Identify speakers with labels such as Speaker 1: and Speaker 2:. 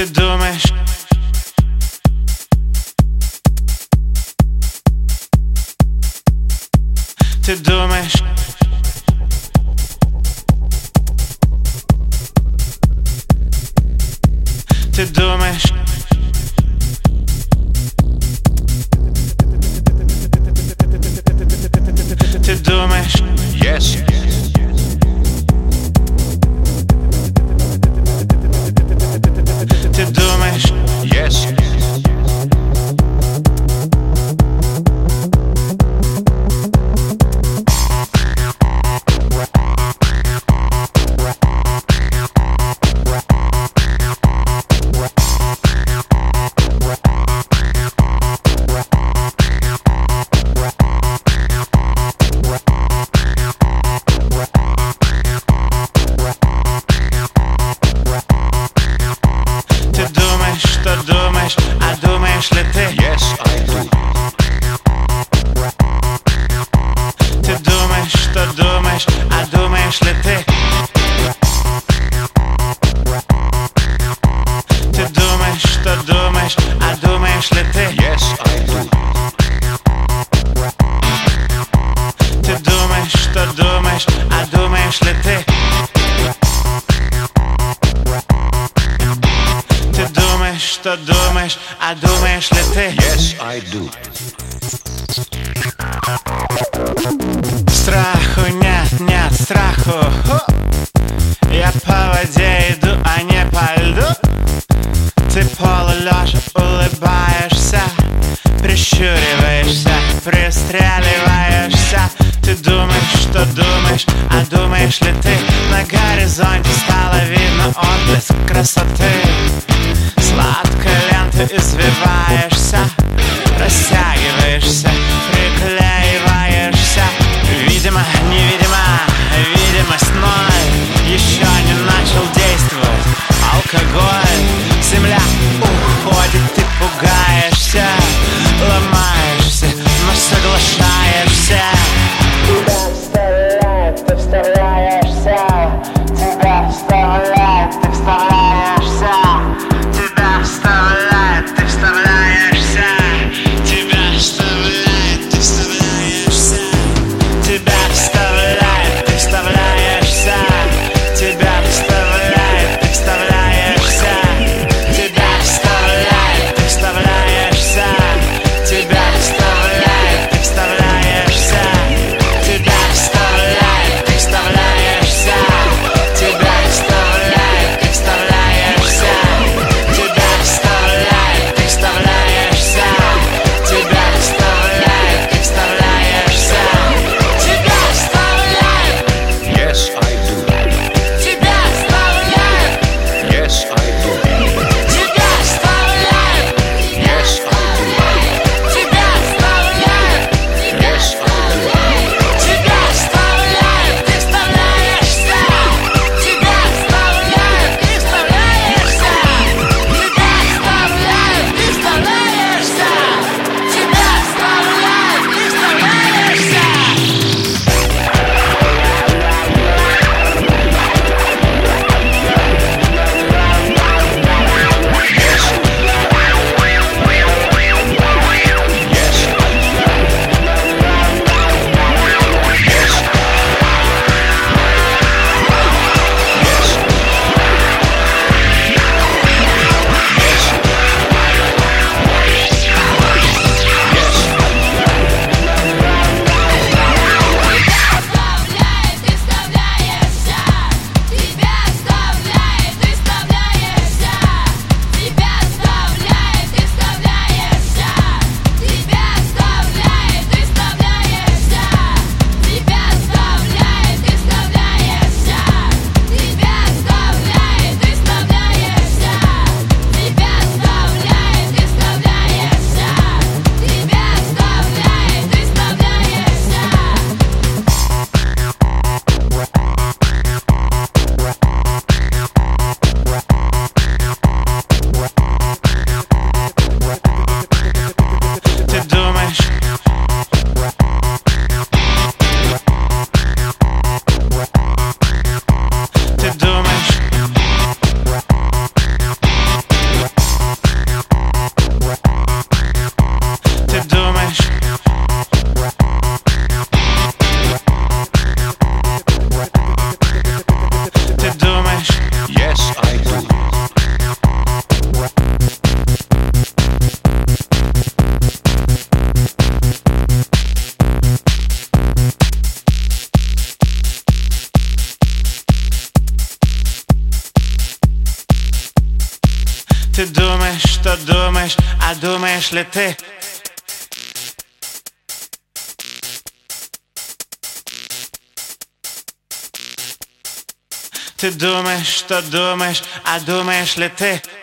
Speaker 1: Ты думаешь, ты думаешь, ты думаешь, ты думаешь,
Speaker 2: Yes.
Speaker 1: ты думаешь,
Speaker 2: Yes.
Speaker 1: ты думаешь, что думаешь, а думаешь ли ты?
Speaker 2: Yes, I do.
Speaker 1: Ты думаешь, что думаешь, а думаешь ли ты? Ты думаешь, что думаешь, а думаешь ли ты?
Speaker 2: Yes, I do.
Speaker 1: Ты думаешь, что думаешь, а думаешь ли ты? Ты думаешь, что думаешь, а думаешь ли ты?
Speaker 2: Yes, I do.
Speaker 1: Страху нет, нет страху. Я по воде иду, а не по льду. Ты полулежа улыбаешься, прищуриваешься, пристреливаешься. Ты думаешь, что думаешь, а думаешь ли ты? На горизонте стало видно отблеск красоты. Сладкой лентой извиваешься, растягиваешься, приклеиваешься. Видимо, невидимо, видимость ноль. Еще не начал действовать алкоголь. Земля уходит, ты пугаешься, ломаешься, но соглашаешься. Тебя вставляет, ты вставляешься. Тебя вставляет, ты вставляешься. Тебя вставляет, ты вставляешься. Тебя вставляет, ты вставляешься. Тебя вставляет. Ты думаешь, что думаешь, а думаешь ли ты? Ты думаешь, что думаешь, а думаешь ли ты?